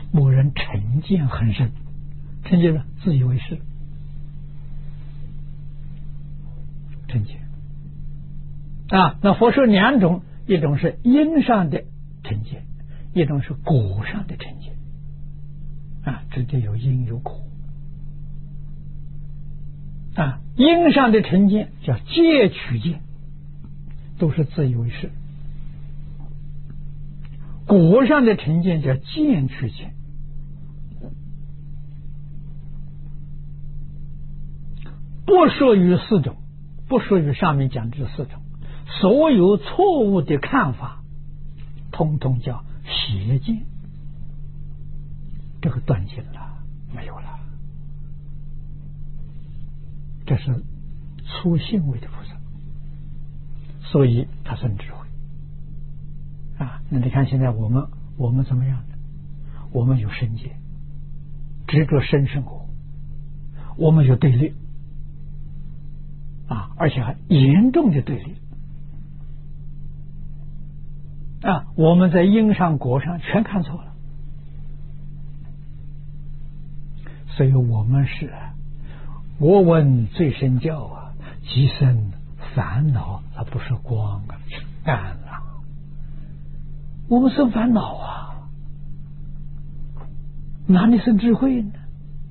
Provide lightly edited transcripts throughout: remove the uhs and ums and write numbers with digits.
某人成见很深，成见呢自以为是，成见啊。那佛说两种，一种是因上的成见，一种是果上的成见啊，直接有因有果啊。因上的成见叫戒取见，都是自以为是；果上的成见叫见取见。不属于四种，不属于上面讲这四种，所有错误的看法通通叫邪见，这个断尽了，没有了。这是粗性位的菩萨，所以他生智慧啊。那你看现在我们怎么样的？我们有身界，执着身生活，我们有对立啊，而且还严重的对立啊！我们在因上果上全看错了，所以我们是我闻最深教啊，即生烦恼，它不是光啊，是暗啊。我们生烦恼啊，哪里生智慧呢？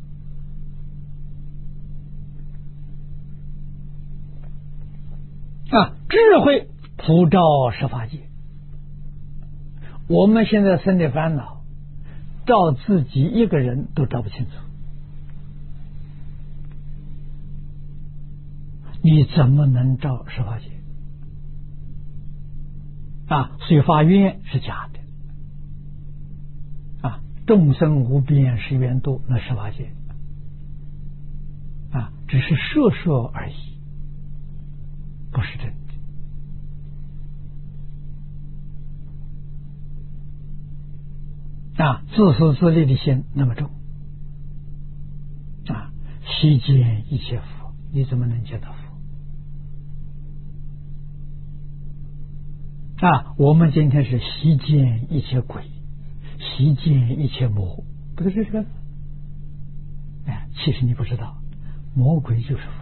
啊，智慧普照十法界。我们现在生的烦恼，照自己一个人都照不清楚，你怎么能照十法界啊？所以发愿是假的啊，众生无边誓愿度，那十法界啊，只是说说而已，不是真的啊。自私自利的心那么重啊，悉见一切佛，你怎么能见到佛啊？我们今天是悉见一切鬼，悉见一切魔，不是这个？哎，其实你不知道，魔鬼就是佛，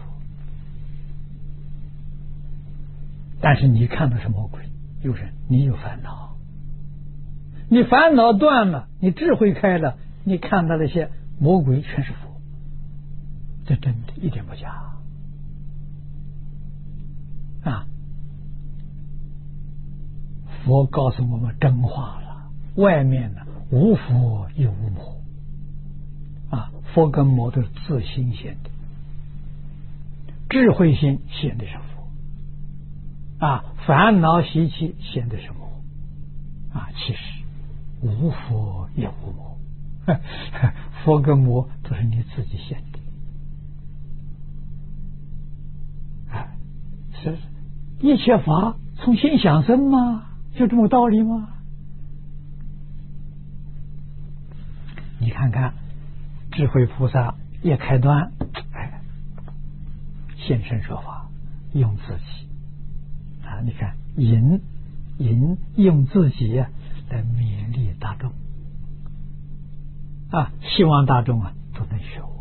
但是你看的是魔鬼，就是你有烦恼，你烦恼断了，你智慧开了，你看到那些魔鬼全是佛，这真的一点不假啊！佛告诉我们真话了，外面呢无佛也无魔啊，佛跟魔都是自心显的，智慧心显的是佛啊，烦恼习气显的是魔啊，其实无佛也无魔，佛跟魔都是你自己显的啊，是一切法从心想生吗？就这么个道理吗？你看看智慧菩萨一开端，哎，现身说法，用自己啊，你看用自己来勉励大众啊，希望大众啊都能学我。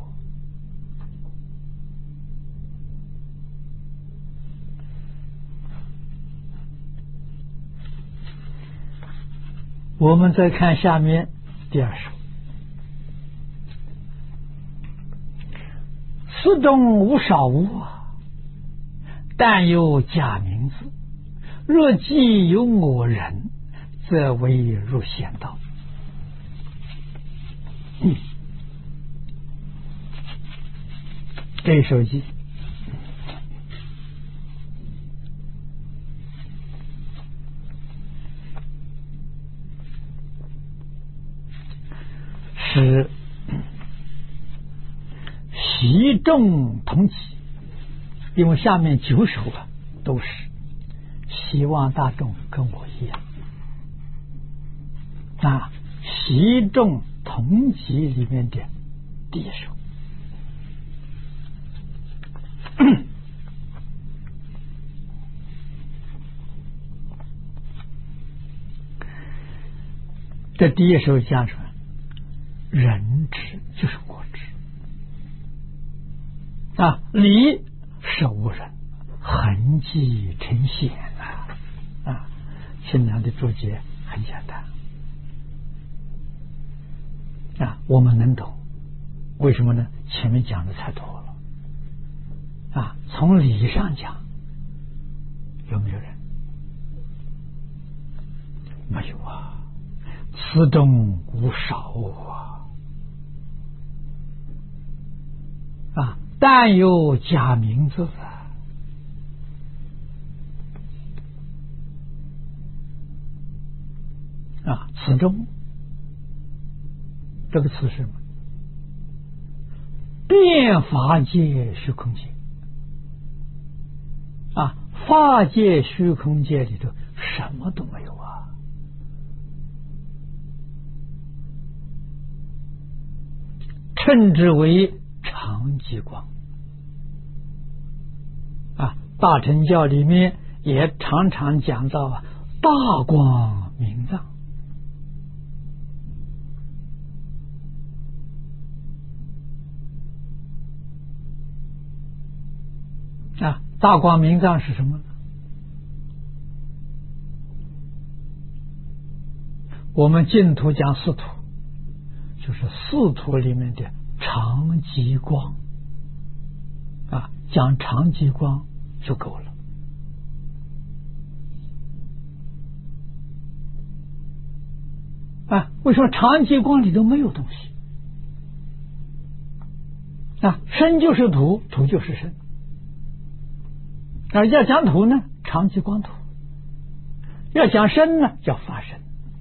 我们再看下面第二首，此中无少物啊，但有假名字，若既有我人，则为入险道。这首偈是习众同起，因为下面9首啊都是希望大众跟我一样啊，习众同集里面的第一首。这第一首讲出来， 人知就是我知啊，理是无人，痕迹呈现啊。清凉的注解很简单啊，我们能懂。为什么呢？前面讲的太多了啊。从理上讲，有没有人？没有啊，此中无少啊，但有假名字啊。此中这个词是什么？遍法界虚空界啊，法界虚空界里头什么都没有啊。称之为常寂光啊。大乘教里面也常常讲到啊，大光明藏啊。大光明藏是什么呢？我们净土讲四土，就是四土里面的常寂光啊，讲常寂光就够了啊。为什么常寂光里头没有东西啊？身就是土，土就是身啊。要讲土呢，常寂光土；要讲身呢，叫法身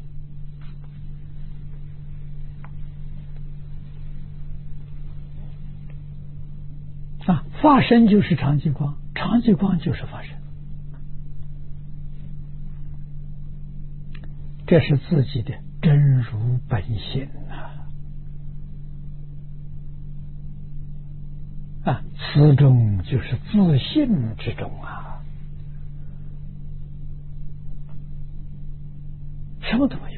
啊。法身就是常寂光，常寂光就是法身，这是自己的真如本性啊，此中就是自性之中啊，什么都没有，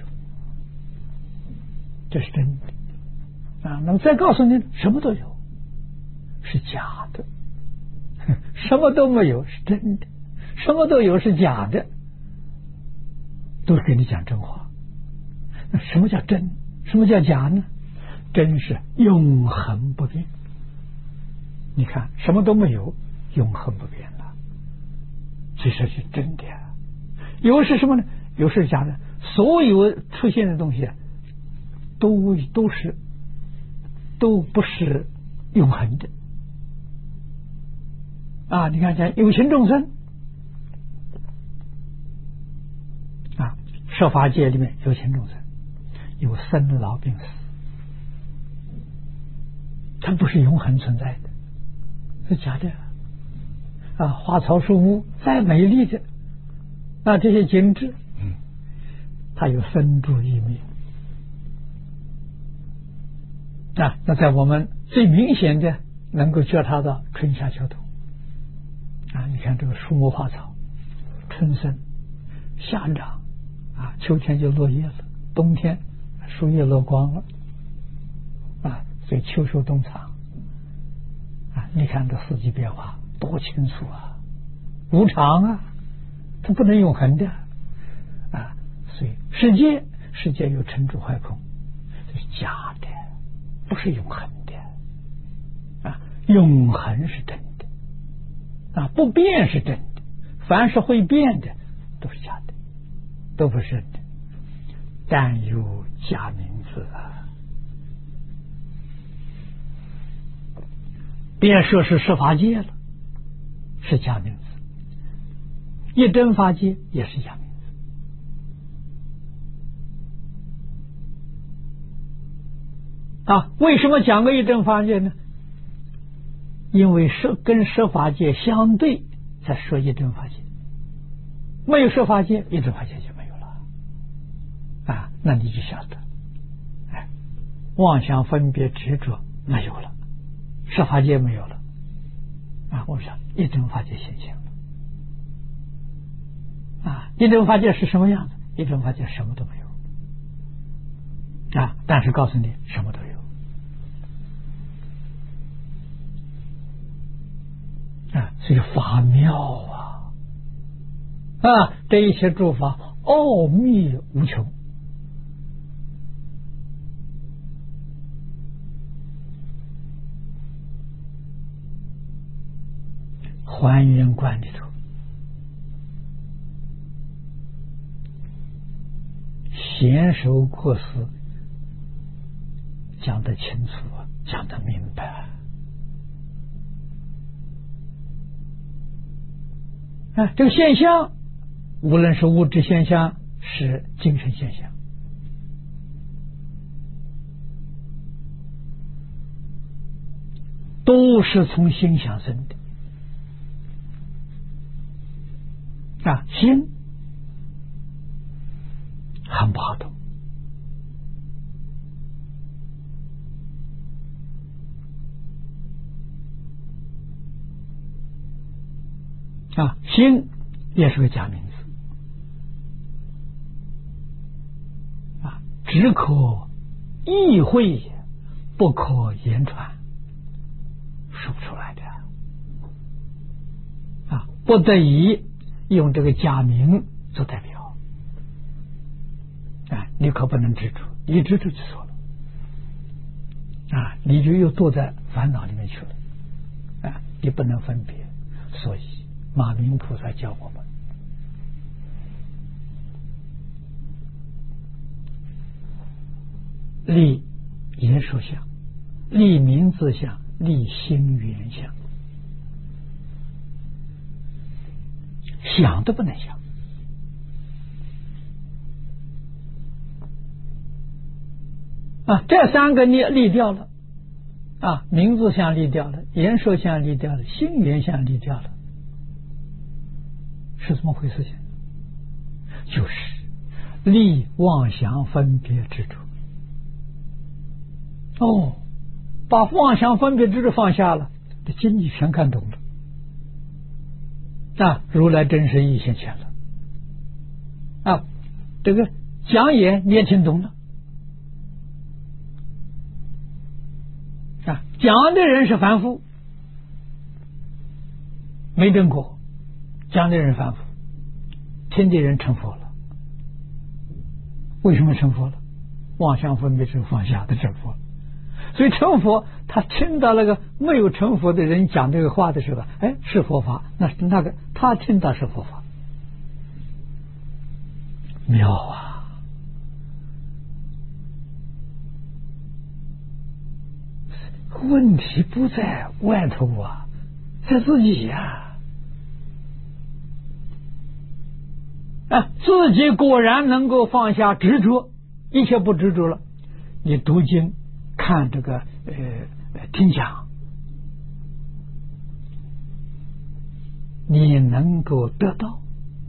这是真的啊。那么再告诉你，什么都有是假的，什么都没有是真的，什么都有是假的，都是给你讲真话。那什么叫真？什么叫假呢？真是永恒不变。你看，什么都没有，永恒不变了，其实是真的。有是什么呢？有是假的。所有出现的东西都不是永恒的啊。你看，像有情众生啊，设法界里面有情众生有生老病死，它不是永恒存在的，是假的啊。花草树木再美丽的啊，这些景致它有生住异灭啊。那在我们最明显的能够觉察到春夏秋冬啊。你看这个树木花草，春生夏长啊，秋天就落叶了，冬天树叶落光了啊，所以秋收冬藏啊。你看这四季变化多清楚啊，无常啊，它不能永恒的啊。所以世界有成住坏空，这是假的，不是永恒的啊。永恒是真的啊，不变是真的，凡是会变的都是假的，都不是真的，但有假名字啊。便说是设法界了，是假名字；一真法界也是假名字啊。为什么讲个一真法界呢？因为跟设法界相对才说一真法界，没有设法界，一真法界就没有了啊。那你就晓得，哎，妄想分别执着没有了，设法界没有了啊。我想一真法界现象啊。一真法界是什么样子？一真法界什么都没有啊，但是告诉你什么都有。 所以法妙啊！这一切诸法奥秘无穷。还原观里头，贤首过失讲得清楚，讲得明白。这个现象，无论是物质现象，是精神现象，都是从心想生的。心很不好懂。心也是个假名字。只可意会，不可言传，说不出来的。不得已用这个假名做代表。你可不能执着，一执着就错了。你就又堕在烦恼里面去了。你不能分别。所以马明菩萨教我们，立言说相，立名字相，立心缘相。想都不能想。这三个你立掉了。名字相立掉了，言说相立掉了，心缘相立掉了，是怎么回事情？就是立妄想分别执着。把妄想分别执着放下了，这经你全看懂了。如来真实义现前了。这个讲演你也听懂了。讲的人是凡夫，没证果，讲的人凡夫，听的人成佛了。为什么成佛了？妄想分别执着放下的成佛。所以成佛，他听到那个没有成佛的人讲这个话的时候，是佛法，那个他听到是佛法，妙啊！问题不在外头在自己自己果然能够放下执着，一切不执着了。你读经看这个听讲，你能够得到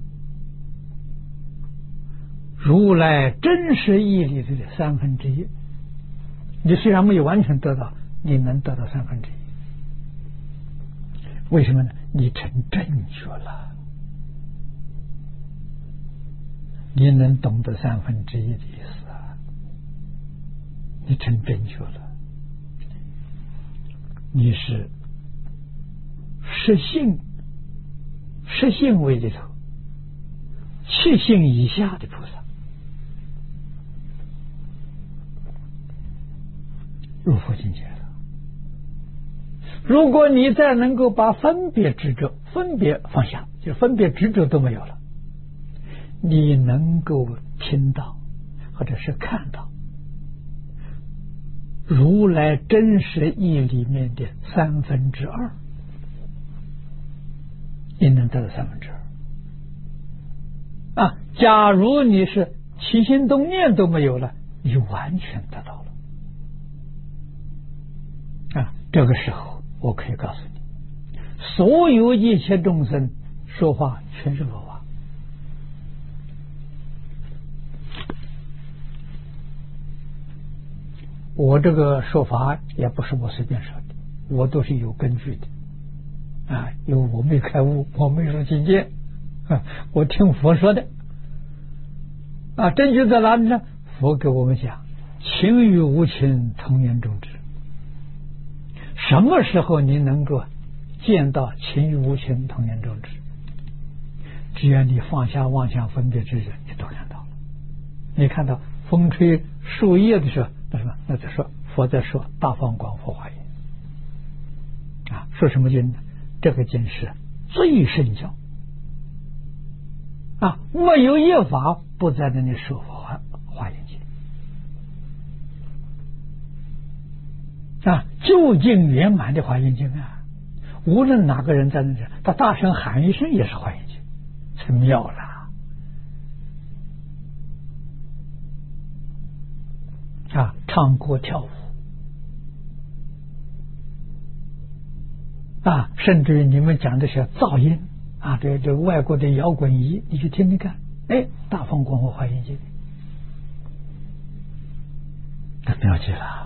如来真实义里的1/3。你虽然没有完全得到，你能得到1/3。为什么呢？你成正觉了，你能懂得1/3的意思你成正觉了，你是实性位里头7性以下的菩萨，入佛境界了。如果你再能够把分别执着、分别放下，就分别执着都没有了，你能够听到或者是看到如来真实义里面的2/3，你能得到2/3。假如你是起心动念都没有了，你完全得到了。这个时候我可以告诉你，所有一切众生说话全是佛法。我这个说法也不是我随便说的，我都是有根据的。因为我没开悟，我没入境界，我听佛说的。证据在哪里呢？佛给我们讲，情与无情同源种智。什么时候你能够见到情与无情同源中知。只要你放下妄想分别执着，你都看到了。你看到风吹树叶的时候，那什么？那在说佛在说大放光佛华严啊，说什么经呢？这个经是最深教啊，没有一法不在那里说华严经啊，究竟圆满的华严经啊，无论哪个人在那里，他大声喊一声也是华严经，太妙了啊！唱歌跳舞啊，甚至于你们讲的是噪音啊，这外国的摇滚仪，你去听听看，哎，大放光和华严经，那妙极了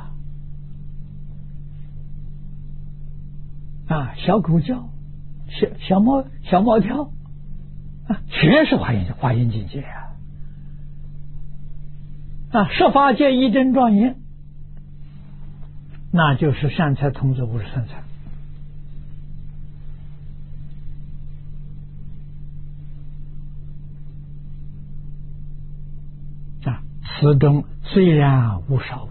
啊！小狗叫，小猫跳啊，全是华严境界啊！啊，十法界一真庄严，那就是善财童子53财。啊，此中虽然无少无，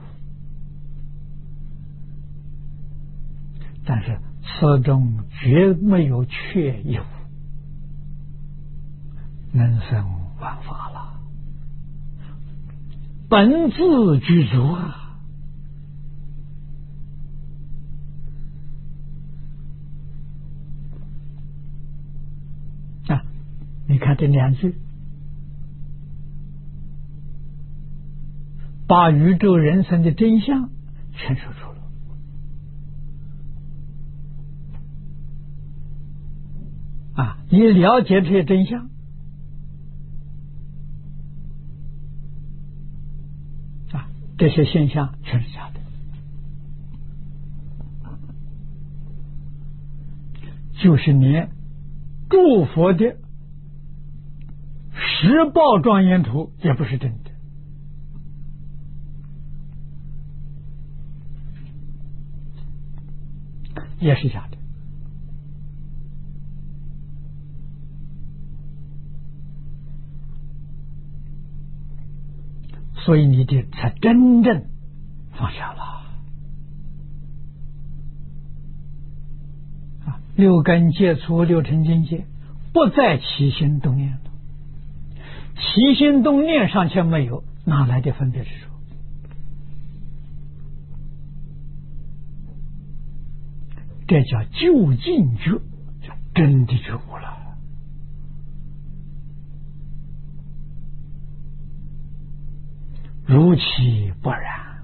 但是此中绝没有缺一无，能生万法了，本自具足啊！啊，你看这两句，把宇宙人生的真相全说出了。啊，你了解这些真相，啊，这些现象全是假的，就是连诸佛的十报庄严图也不是真的，也是假的。所以你的才真正放下了啊！六根接触六尘境界，不再起心动念了。起心动念尚且没有，哪来的分别执着？这叫究竟觉，就真的觉悟了。如其不然，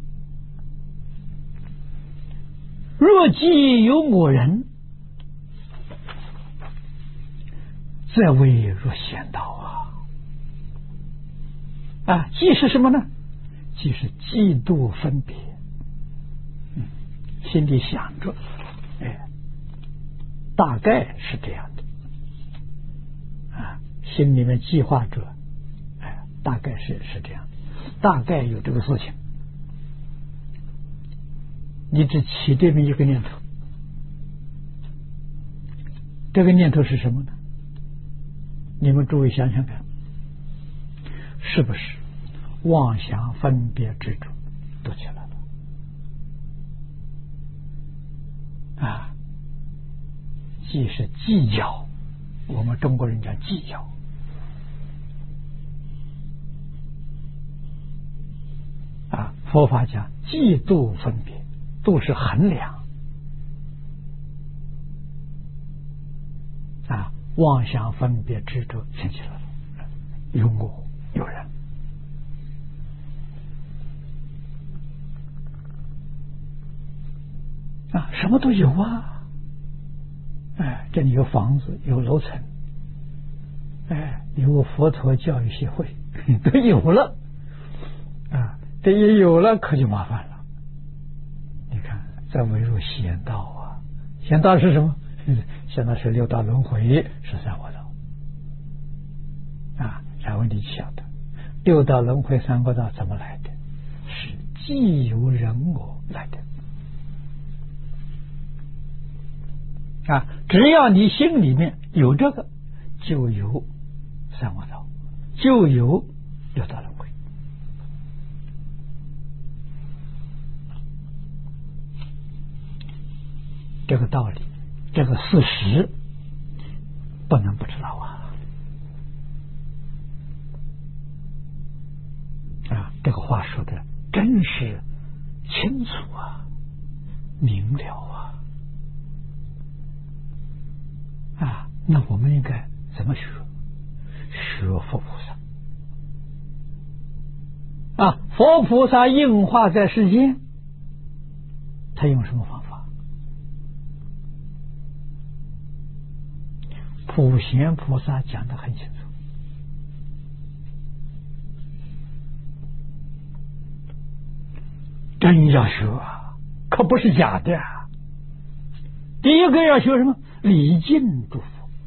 若即有我人，则为若仙道啊！啊，即是什么呢？即是嫉妒分别，心里想着，哎，大概是这样的啊，心里面计划着，哎，大概是这样的。大概有这个事情，你只起这么一个念头，这个念头是什么呢？你们诸位想想看，是不是妄想分别执着都起来了啊？既是计较，我们中国人讲计较。啊，佛法讲嫉妒分别，度是衡量啊，妄想分别执着升起来了，有我有人啊，什么都有啊，哎，这里有房子，有楼层，哎，有个佛陀教育协会，都有了啊。这一有了可就麻烦了，你看在围入仙道啊，仙道是什么？仙道是六道轮回，是三恶道啊。然后你晓得六道轮回三恶道怎么来的？是既有人我来的啊，只要你心里面有这个，就有三恶道，就有六道轮回。这个道理，这个事实，不能不知道啊！啊，这个话说的真是清楚啊，明了啊！啊，那我们应该怎么学？学佛菩萨啊！佛菩萨应化在世间，他用什么方法？普贤菩萨讲得很清楚，真要学啊，可不是假的啊。第一个要学什么？礼敬诸佛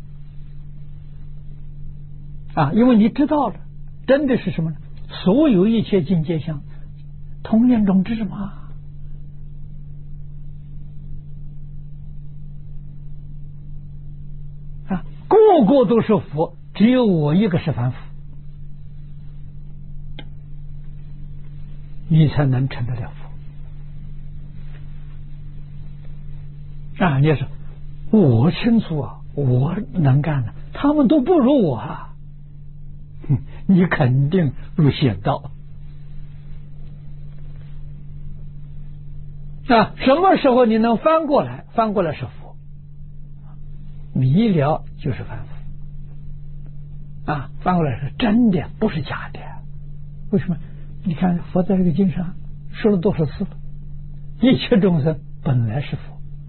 啊，因为你知道了，真的是什么呢？所有一切境界相同源种智嘛。个个都是佛，只有我一个是凡夫，你才能成得了佛啊！你说我清楚啊，我能干的，他们都不如我啊，你肯定入险道啊！什么时候你能翻过来？翻过来是佛，迷了就是凡夫啊！翻过来是真的，不是假的。为什么？你看佛在这个经上说了多少次了？一切众生本来是佛，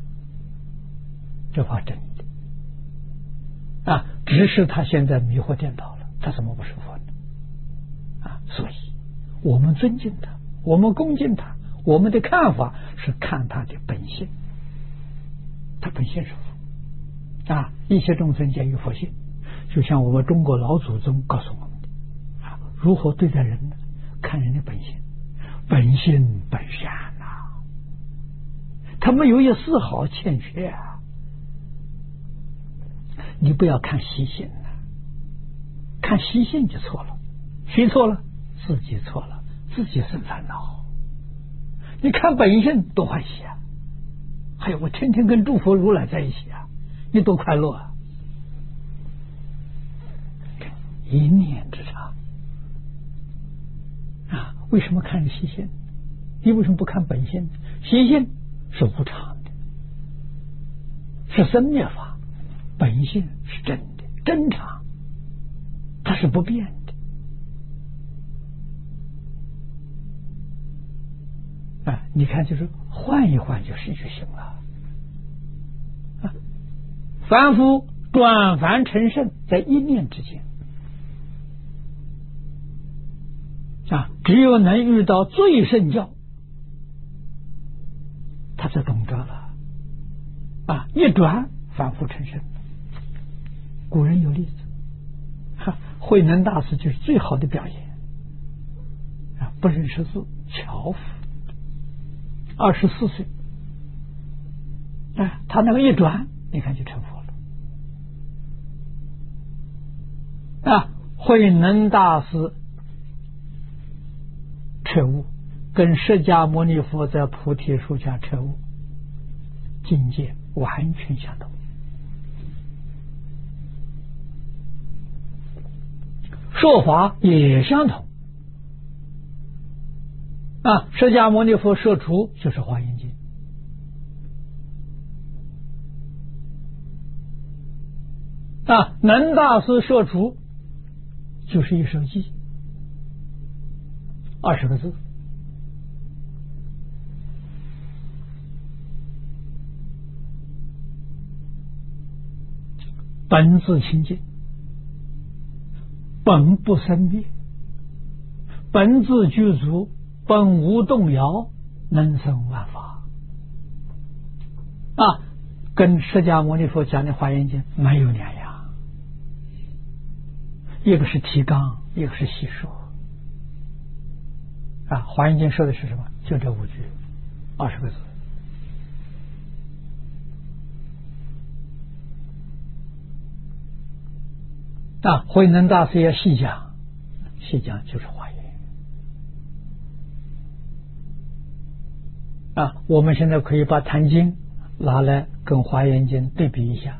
这话真的啊！只是他现在迷惑颠倒了，他怎么不是佛呢？啊！所以我们尊敬他，我们恭敬他，我们的看法是看他的本性，他本性是佛啊！一切众生皆有佛性，就像我们中国老祖宗告诉我们的啊，如何对待人呢？看人的本性，本性本善呐，他没有一丝毫欠缺啊！你不要看习性啊，看习性就错了。谁错了？自己错了，自己生烦恼。你看本性多欢喜啊！还有我天天跟诸佛如来在一起啊，你多快乐啊！一念之差啊！为什么看习性？你为什么不看本性？习性是无常的，是生灭法，本性是真的真常，它是不变的啊！你看，就是换一换就行了啊！凡夫转凡成圣，在一念之间啊！只有能遇到最圣教，他才懂得了啊！一转凡夫成圣。古人有例子，慧能大师就是最好的表现啊！不认识字，樵夫，24岁啊，他那个一转，你看就成佛了啊！慧能大师彻悟，跟释迦牟尼佛在菩提树下彻悟，境界完全相同。说法也相同啊！释迦牟尼佛说出就是华严经啊，能大师说出就是一首偈，20个字，本自清净，本不生灭，本自具足，本无动摇，能生万法啊！跟释迦牟尼佛讲的华严经没有两样，一个是提纲，一个是细说啊！华严经说的是什么？就这5句，20个字慧能大师也细讲就是华严。我们现在可以把《坛经》拿来跟《华严经》对比一下，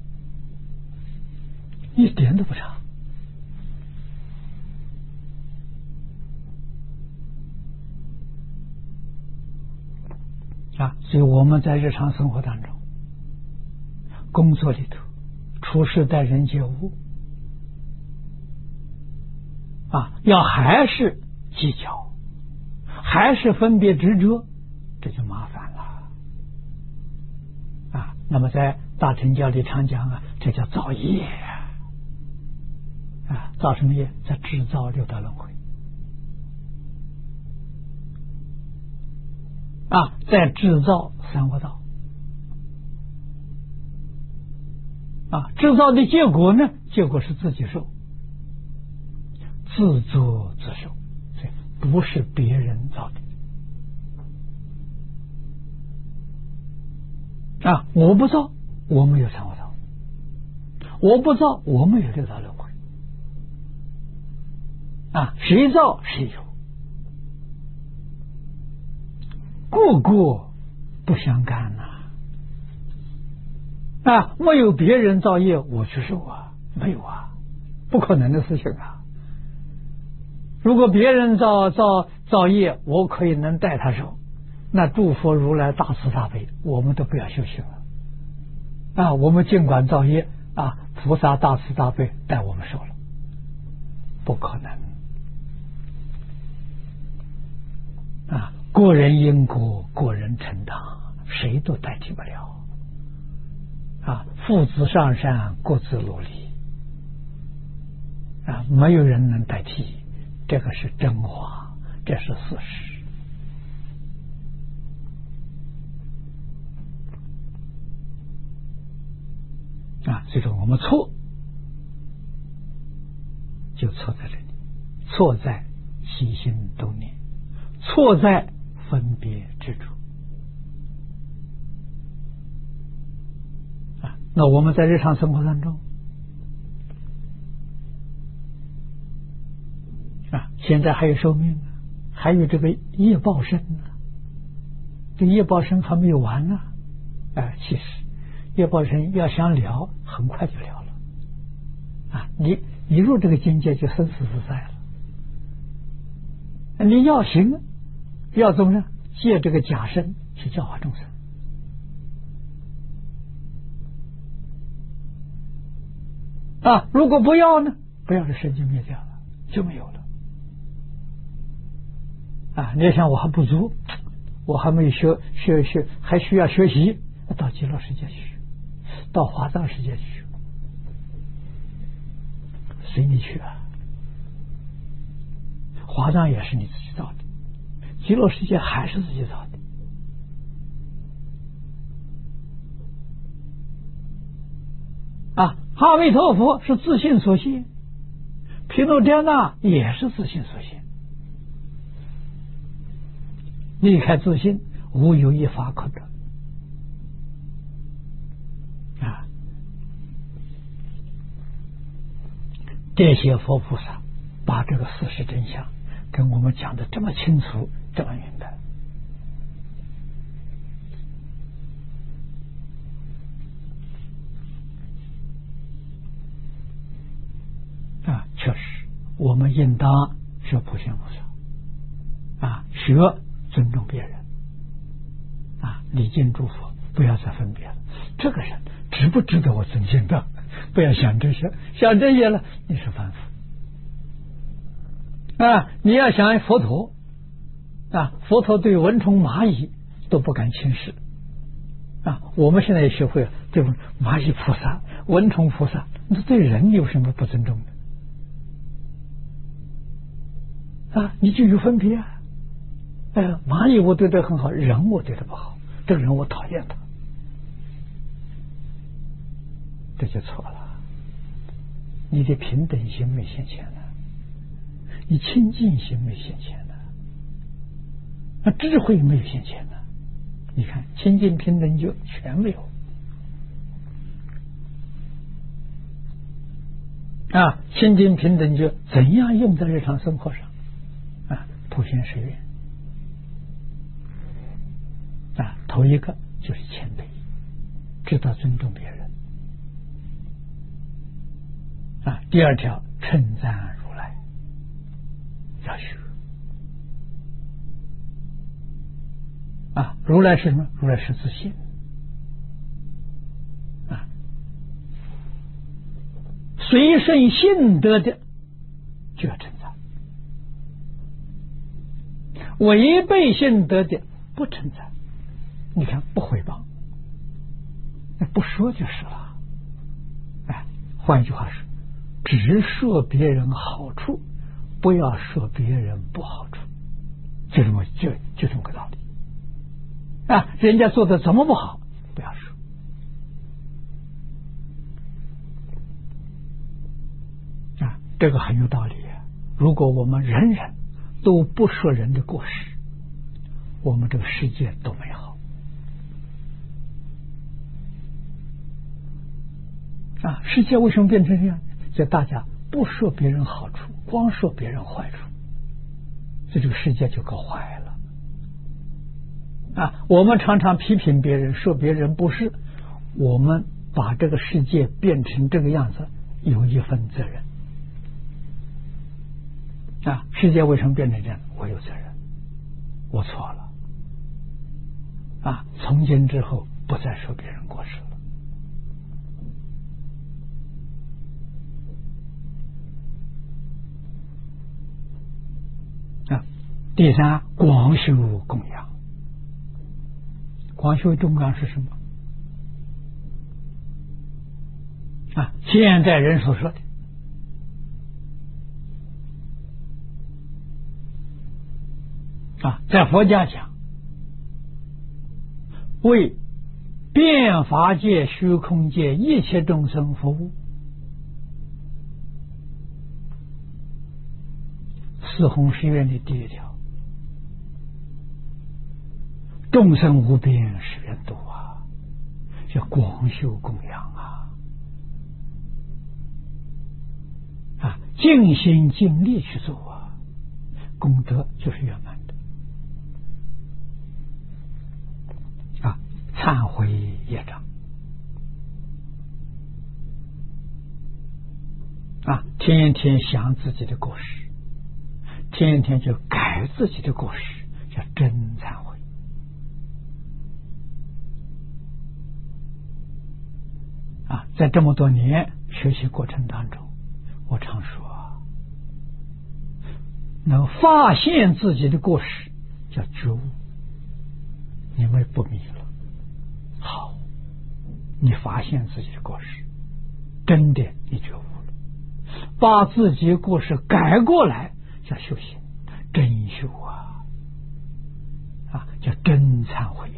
一点都不差。所以我们在日常生活当中、工作里头、处事待人接物要还是计较，还是分别执着，这就麻烦了那么在大乘教里常讲这叫造业造什么业？在制造六道轮回在制造三恶道制造的结果呢？结果是自己受，自作自受，所以不是别人造的我不造，我没有三恶道；我不造，我没有六道轮回谁造谁有，个个不相干没有别人造业我去受没有不可能的事情如果别人造业，我可以能带他受，那诸佛如来大慈大悲，我们都不要修行了我们尽管造业菩萨大慈大悲带我们受了，不可能个人因果，个人承担，谁都代替不了父子上善，各自努力没有人能代替，这个是真话，这是事实所以说我们错就错在这里，错在起心动念，错在分别执着那我们在日常生活当中现在还有寿命还有这个业报身这业报身还没有完其实业报身要想了，很快就了了你入这个境界就生死自在了。你要行要怎么样？借这个假身去教化众生如果不要呢？不要的身就灭掉了，就没有了你想我还不足，我还没有学，还需要学习，到极乐世界去，到华藏世界去，随你去华藏也是你自己造的，极乐世界还是自己造的阿弥陀佛是自信所现，毗卢遮那也是自信所现，离开自信无有一法可得这些佛菩萨把这个事实真相跟我们讲的这么清楚，这么明白确实我们应当学普贤菩萨学尊重别人礼敬诸佛，不要再分别了。这个人值不值得我尊敬的？不要想这些，想这些了你是凡夫你要想佛陀佛陀对蚊虫蚂蚁都不敢轻视我们现在也学会了对蚂蚁菩萨、蚊虫菩萨，那对人有什么不尊重的你就有分别蚂蚁我对他很好，人我对他不好，这个人我讨厌他，这就错了。你的平等心没现前了，你清净心没现前了，那智慧没有现前了。你看清净平等就全没有清净平等觉怎样用在日常生活上？普贤誓愿头一个就是谦卑，知道尊重别人第二条称赞如来，要学如来是什么？如来是自信随顺性德的就要称赞，违背性德的不称赞。你看，不诽谤，不说就是了。换一句话说，只说别人好处，不要说别人不好处，就这么个道理人家做的怎么不好，不要说这个很有道理。如果我们人人都不说人的过失，我们这个世界都美好世界为什么变成这样？就大家不说别人好处，光说别人坏处，所以这个世界就搞坏了我们常常批评别人，说别人不是，我们把这个世界变成这个样子，有一份责任世界为什么变成这样？我有责任，我错了从今之后不再说别人过失了第三，广修供养。广修供养是什么现代人所说的在佛家讲，为遍法界虚空界一切众生服务。四弘誓愿的第一条，众生无边誓愿度叫广修供养尽心尽力去做功德就是圆满的忏悔业障天天想自己的过失，天天就改自己的过失，叫真忏悔在这么多年学习过程当中，我常说能发现自己的过失叫觉悟，你们不迷了。好，你发现自己的过失，真的你觉悟了，把自己的过失改过来叫修行，真修叫真忏悔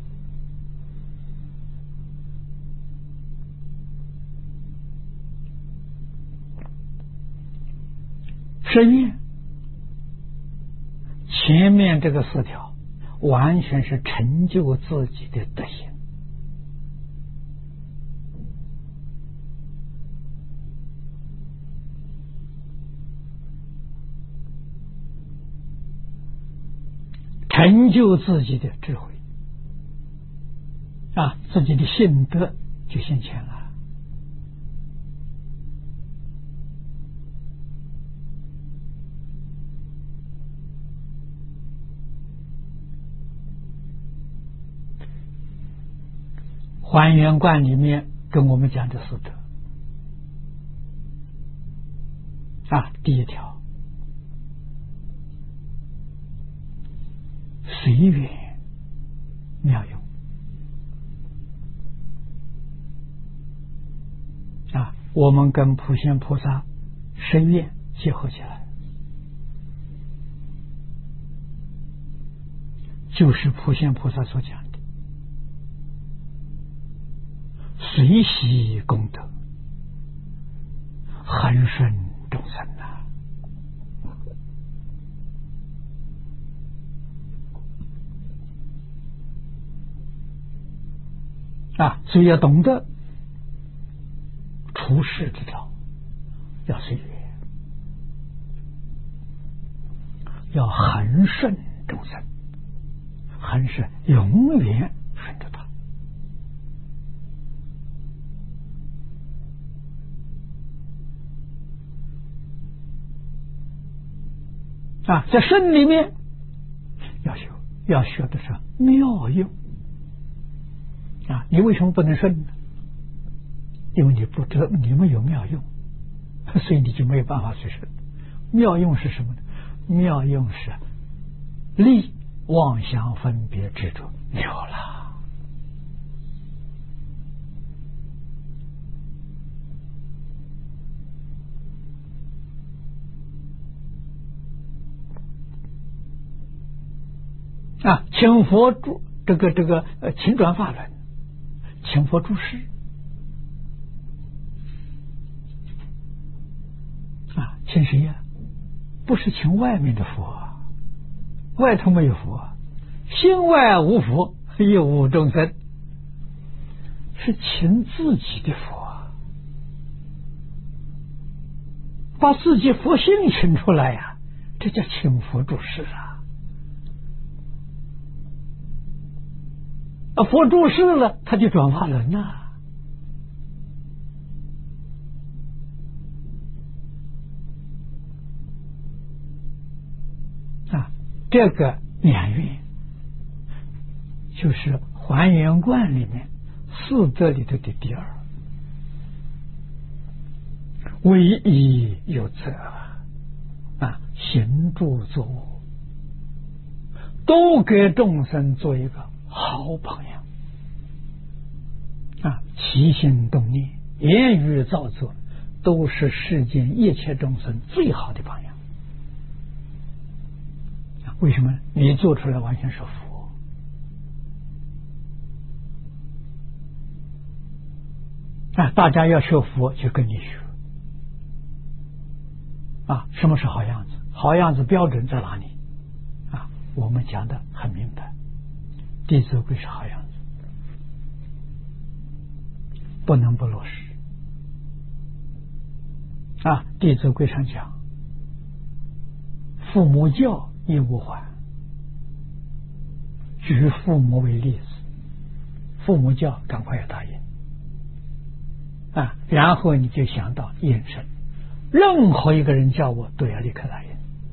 誓愿前面这个四条完全是成就自己的德行成就自己的智慧自己的性德就现前了。还原观里面跟我们讲的四德第一条随缘妙用我们跟普贤菩萨誓愿结合起来，就是普贤菩萨所讲的随喜功德，恒顺众生所以要懂得处世之道， 要随缘，要恒顺众生，恒是永远顺着他。在顺里面要学的是妙用你为什么不能顺呢？因为你不知道你没有妙用，所以你就没有办法去顺。妙用是什么呢？妙用是离妄想分别执着没有了。请佛住请转法轮，请佛住世请谁呀？不是请外面的佛，外头没有佛，心外无佛，亦无众生，是请自己的佛，把自己佛性请出来呀，这叫请佛住世佛住世了，他就转法轮这个两愿就是还原观里面四德里头的第二，唯一有则行住坐卧都给众生做一个好榜样起心动念言语造作都是世间一切众生最好的榜样。为什么？你做出来完全是佛大家要学佛就跟你学什么是好样子？好样子标准在哪里我们讲的很明白，弟子规是好样子，不能不落实弟子规上讲，父母教亦无还，举父母为例子，父母教赶快要答应然后你就想到应身，任何一个人叫我都要立刻答应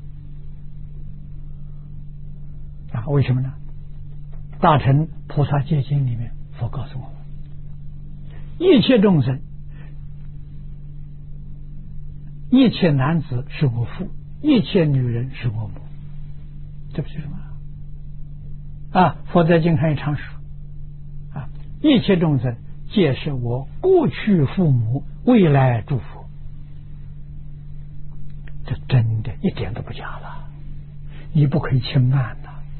为什么呢？大乘菩萨戒经里面佛告诉我们，一切众生，一切男子是我父，一切女人是我母，这不就是吗？佛在经上也常说一切众生皆是我过去父母，未来诸佛，这真的一点都不假了，你不可以轻慢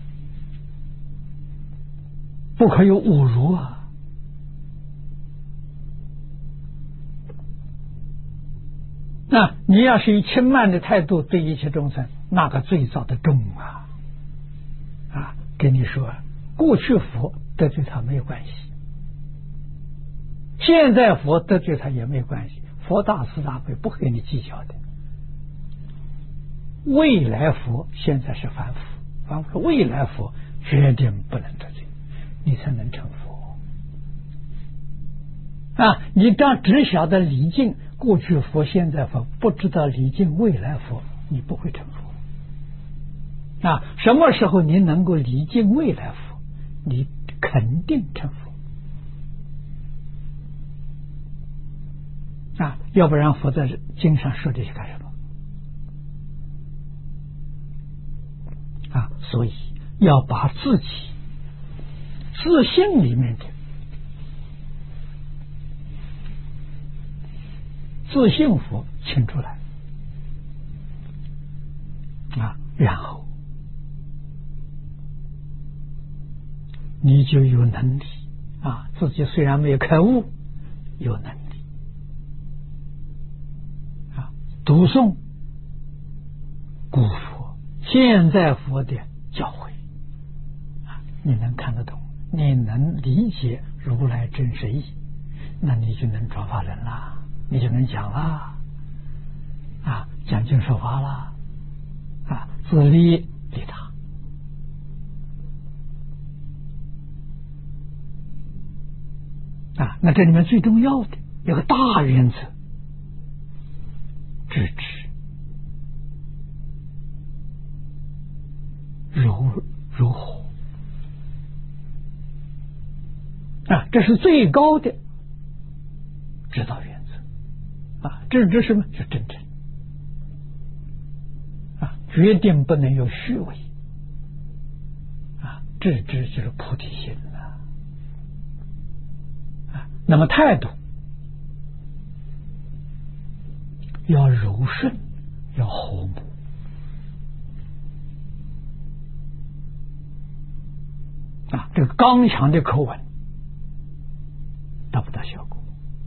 不可以侮辱你要是以轻慢的态度对一切众生，那个罪造的重跟你说，过去佛得罪他没有关系，现在佛得罪他也没有关系，佛大慈大悲不会跟你计较的。未来佛现在是凡夫，凡夫未来佛决定不能得罪，你才能成佛你只晓得礼敬过去佛现在佛，不知道礼敬未来佛，你不会成佛什么时候你能够礼敬未来佛，你肯定成佛要不然佛在经上说这些干什么所以要把自己自信里面的自信佛请出来然后你就有能力自己虽然没有开悟，有能力读诵古佛现在佛的教诲你能看得懂，你能理解如来真实义，那你就能转法轮啦，你就能讲啦讲经说法了，自利利他。那这里面最重要的有个大原则，知止如火这是最高的指导原则知止什么？是真正决定不能有虚伪知止就是菩提心那么态度要柔顺，要和睦这个刚强的口吻达不到效果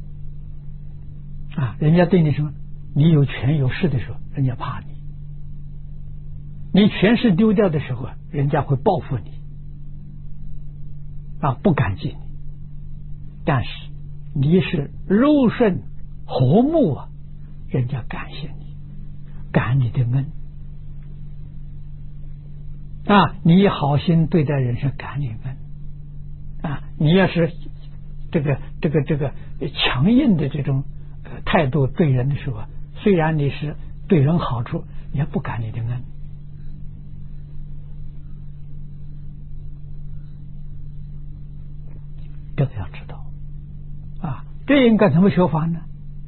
人家对你说你有权有势的时候，人家怕你；你权势丢掉的时候，人家会报复你不感激你。但是你是柔顺和睦人家感谢你，感你的恩你好心对待人是感你恩你要是这个强硬的这种态度对人的时候，虽然你是对人好处，也不感你的恩这个要知道这应该怎么学法呢？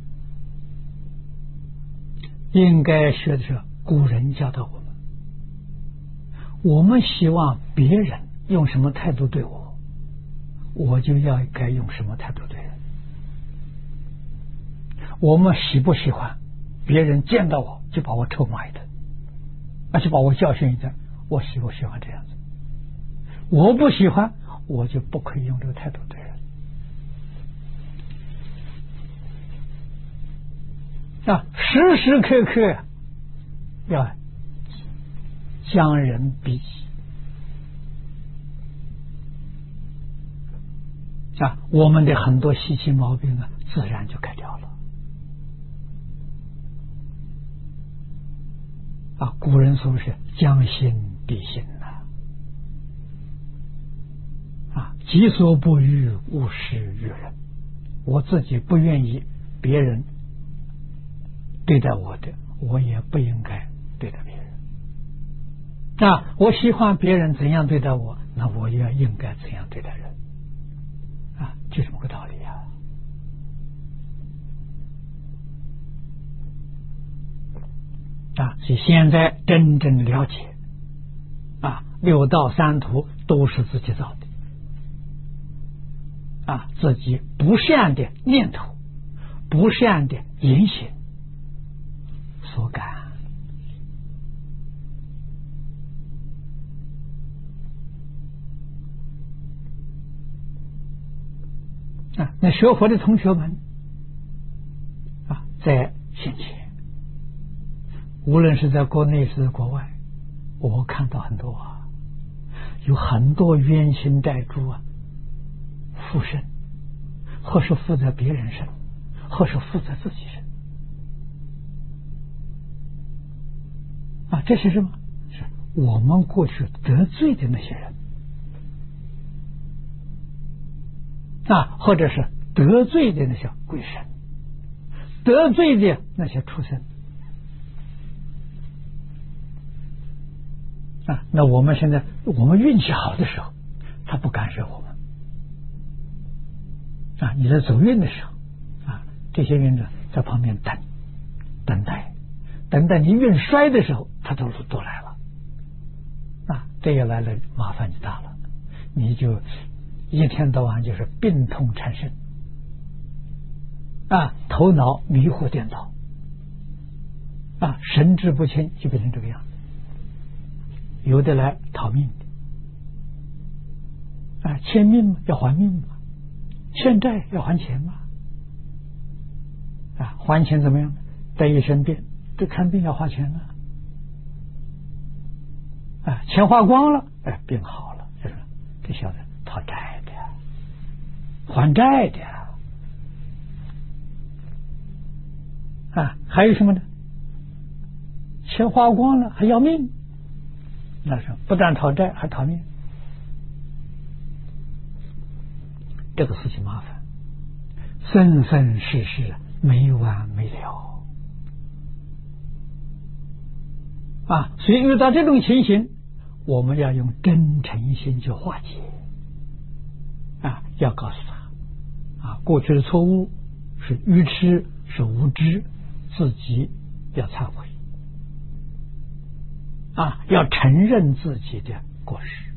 应该学的是古人教导我们，我们希望别人用什么态度对我，我就要该用什么态度对人。我们喜不喜欢别人见到我就把我臭骂一顿，就把我教训一顿？我喜不喜欢这样子？我不喜欢，我就不可以用这个态度对人时时刻刻要将人逼己我们的很多习气毛病自然就改掉了古人说是将心比心己所不欲，勿施于人。我自己不愿意别人对待我的，我也不应该对待别人我喜欢别人怎样对待我，那我也应该怎样对待人就这么个道理所以现在真正了解六道三途都是自己造的自己不善的念头，不善的言行所感那学佛的同学们在先前，无论是在国内是在国外，我看到很多有很多冤亲债主附身，或是附在别人身，或是附在自己身这是什么？是我们过去得罪的那些人或者是得罪的那些鬼神，得罪的那些畜生那我们现在我们运气好的时候，他不干涉我们你在走运的时候这些运者在旁边等待你运衰的时候，他都来了这也来了，麻烦就大了，你就一天到晚就是病痛缠身头脑迷惑颠倒神志不清，就变成这个样子。有的来讨命的欠命嘛，要还命嘛，欠债要还钱嘛还钱怎么样？得一身病，这看病要花钱钱花光了病好了，这晓得讨债的还债的还有什么呢？ 钱花光了，还要命，那是不但讨债还讨命，这个事情麻烦，生生世世没完没了啊！所以遇到这种情形，我们要用真诚心去化解啊！要告诉他啊，过去的错误是愚痴，是无知，自己要忏悔啊，要承认自己的过失。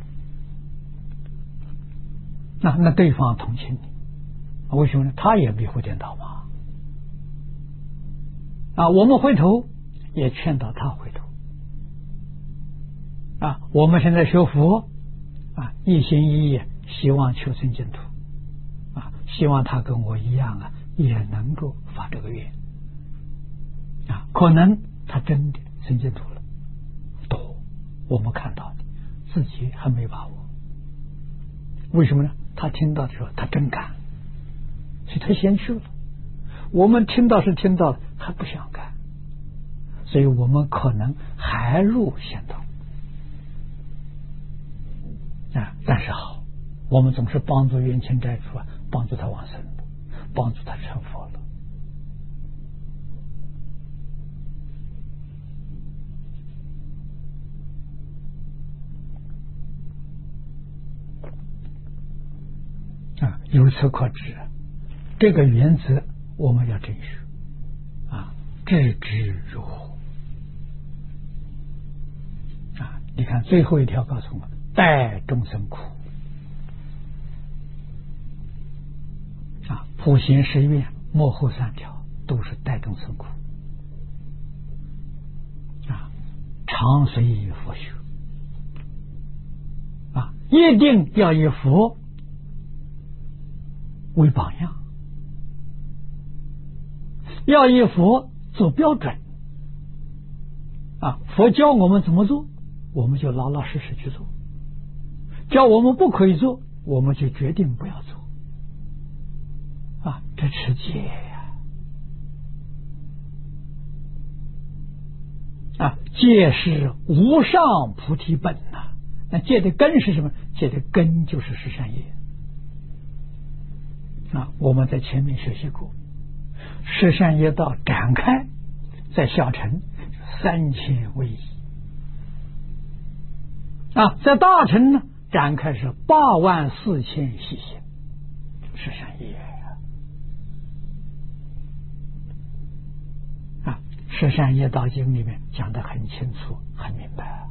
那对方同情你，为什么呢？他也迷惑颠倒嘛。啊，我们回头也劝导他回头。啊，我们现在学佛啊，一心一意希望求生净土啊，希望他跟我一样啊，也能够发这个愿啊。可能他真的生净土了，多我们看到的，自己还没把握。为什么呢？他听到的时候他真干，所以他先去了。我们听到是听到了，还不想干，所以我们可能还入险道啊。但是好，我们总是帮助冤亲债主啊，帮助他往生的，帮助他成佛了啊。由此可知，这个原则我们要遵守啊，置之如火啊。你看最后一条告诉我们，待众生苦啊，普贤十愿末后三条都是待众生苦啊，常随佛修啊，一定要以佛为榜样，要以佛做标准啊！佛教我们怎么做，我们就老老实实去做；叫我们不可以做，我们就决定不要做啊！这是戒呀！啊，戒是无上菩提本呐。那戒的根是什么？戒的根就是十善业啊！我们在前面学习过。十善业道展开，在小乘3000威仪啊，在大乘呢展开是84000细行十善业啊。十善业道经里面讲得很清楚很明白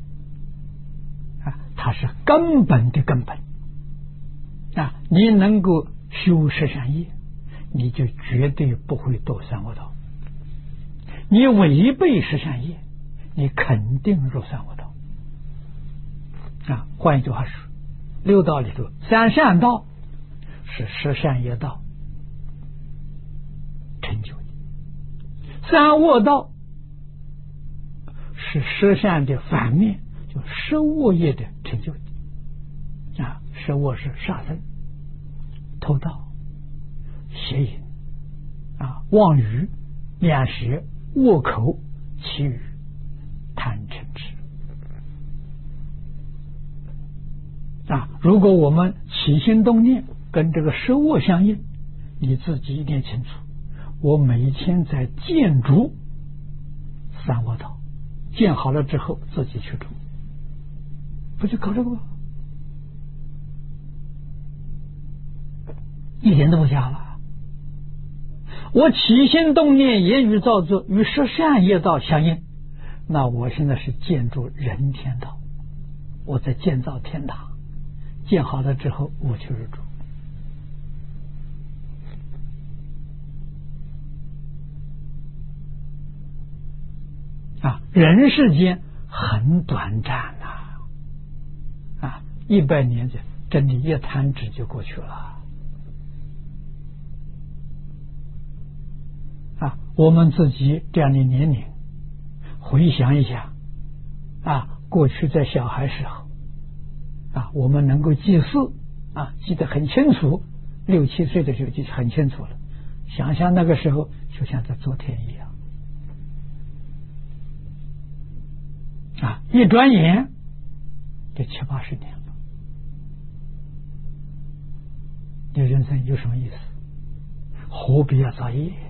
啊，它是根本的根本啊，你能够修十善业，你就绝对不会堕三恶道。你违背十善业，你肯定入三恶道啊。换一句话说，六道里头三善道是十善业道成就的，三恶道是十善的反面，就十恶业的成就的啊。十恶是杀生、偷盗、邪淫啊、妄语、两舌、恶口、绮语、贪嗔痴啊。如果我们起心动念跟这个十恶相应，你自己一定清楚，我每一天在建筑三恶道，建好了之后自己去住，不就搞这个吗？一点都不假了。我起心动念、言语造作与十善业道相应，那我现在是建筑人天道，我在建造天堂，建好了之后我去入住啊。人世间很短暂啊，100年真的一弹指就过去了啊。我们自己这样的年龄回想一下啊，过去在小孩时候啊，我们能够记事啊，记得很清楚，6、7岁的时候记得很清楚了。想想那个时候就像在昨天一样一转眼就70、80年了。你人生有什么意思？何必要造业？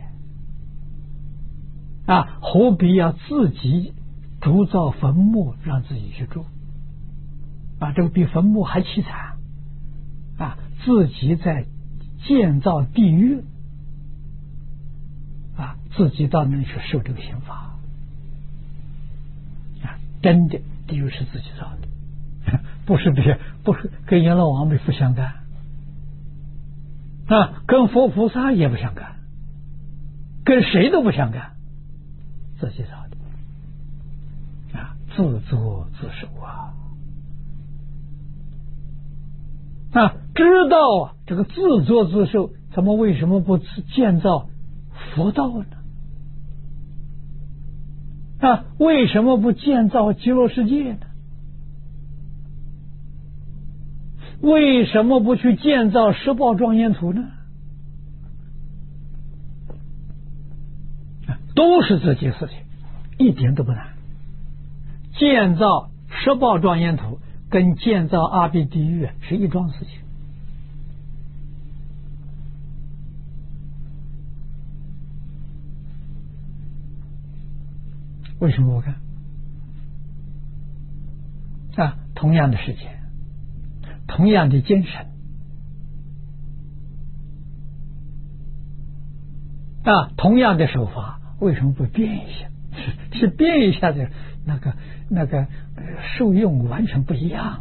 何必要自己铸造坟墓让自己去住？这个比坟墓还凄惨。自己在建造地狱，自己到那去受这个刑罚。真的地狱是自己造的，不是跟阎罗王不相干，跟佛菩萨也不相干，跟谁都不相干，自己造的，自作自受知道这个自作自受，咱们为什么不建造佛道呢？为什么不建造极乐世界呢？为什么不去建造十报庄严图呢？都是自己的事情，一点都不难。建造十报庄严图跟建造阿鼻地狱是一桩事情。为什么不干？同样的时间，同样的精神，同样的手法，为什么不变一下？是变一下的那个受用完全不一样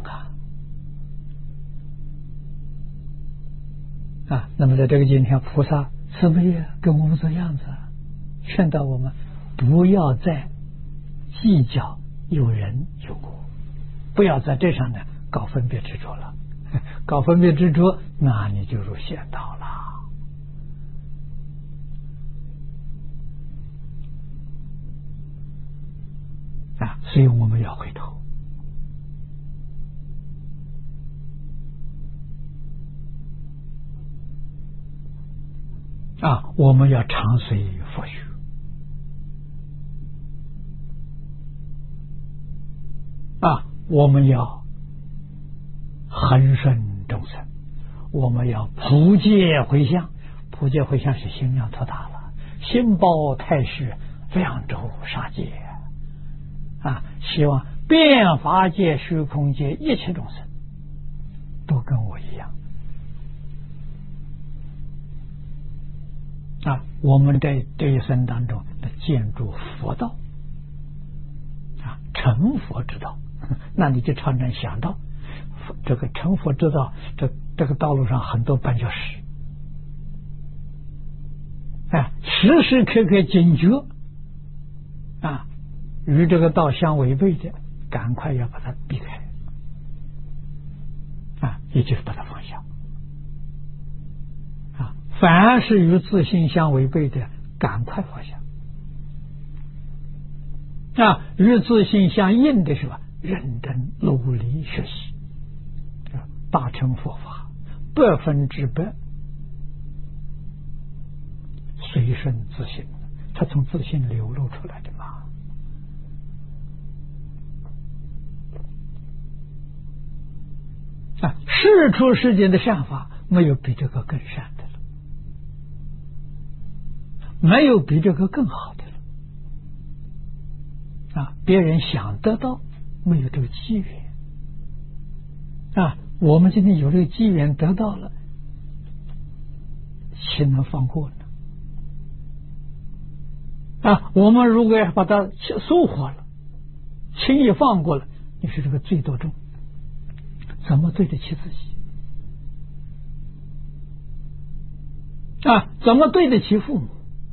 那么在这个今天，菩萨是不是跟我们这样子劝导我们不要再计较有人有我，不要在这上呢搞分别执着了，搞分别执着，那你就入险道了。所以我们要回头。我们要常随佛学。我们要恒顺众生，我们要普戒回向。普戒回向是心量特大了，心包太虚，量周杀戒希望遍法界、虚空界一切众生都跟我一样我们在这一生当中的建筑佛道成佛之道，那你就常常想到这个成佛之道，这个道路上很多绊脚石时时刻刻警觉与这个道相违背的，赶快要把它避开也就是把它放下凡是与自信相违背的，赶快放下与自信相应的是吧？认真努力学习大乘佛法100%随顺自信，它从自信流露出来的嘛世出世间的善法，没有比这个更善的了，没有比这个更好的了别人想得到，没有这个机缘我们今天有这个机缘得到了，岂能放过呢？我们如果要把它收获了，轻易放过了，你是这个罪多重，怎么对得起自己怎么对得起父母？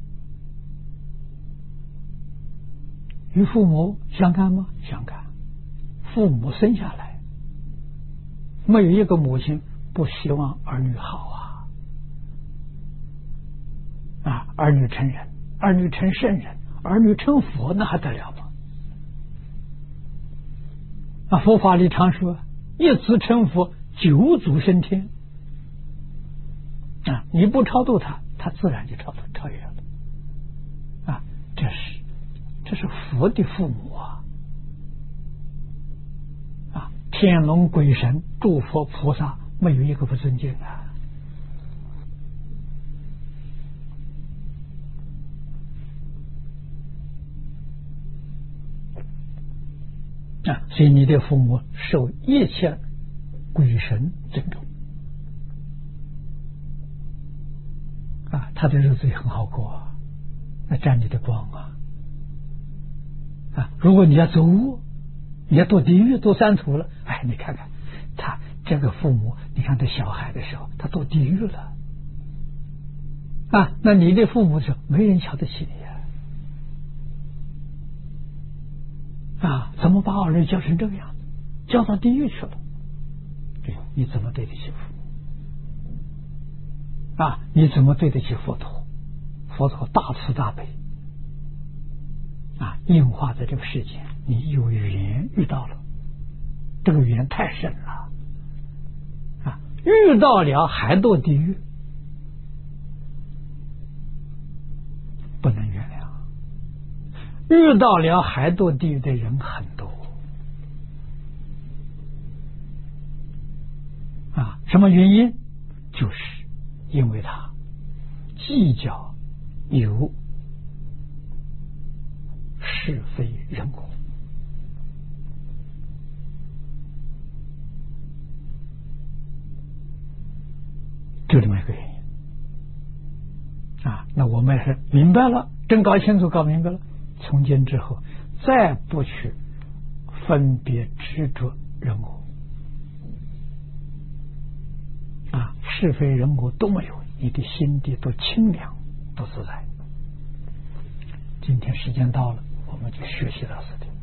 与父母相干吗？相干。父母生下来，没有一个母亲不希望儿女好儿女成人，儿女成圣人，儿女成佛，那还得了吗？佛法里常说一子成佛，9祖升天你不超度他，他自然就超越了这是佛的父母天龙鬼神、诸佛菩萨，没有一个不尊敬啊。所以你的父母受一切鬼神尊重啊，他的日子也很好过啊，那沾你的光啊！如果你要走恶，你要堕地狱、堕三途了，哎，你看看他这个父母，你看他小孩的时候，他堕地狱了啊！那你的父母是没人瞧得起你啊！怎么把儿女教成这个样子，教到地狱去了？你怎么对得起父母啊？你怎么对得起佛陀？佛陀大慈大悲啊，应化在这个世间，你有缘遇到了，这个缘太深了啊！遇到了还堕地狱，不能原谅。遇到了还堕地狱的人很多啊，什么原因？就是因为他计较有是非人果，就这么一个原因啊。那我们是明白了，真搞清楚、搞明白了，从今之后再不去分别执着人我啊，是非人我都没有，你的心地都清凉，都自在。今天时间到了，我们就学习到此地。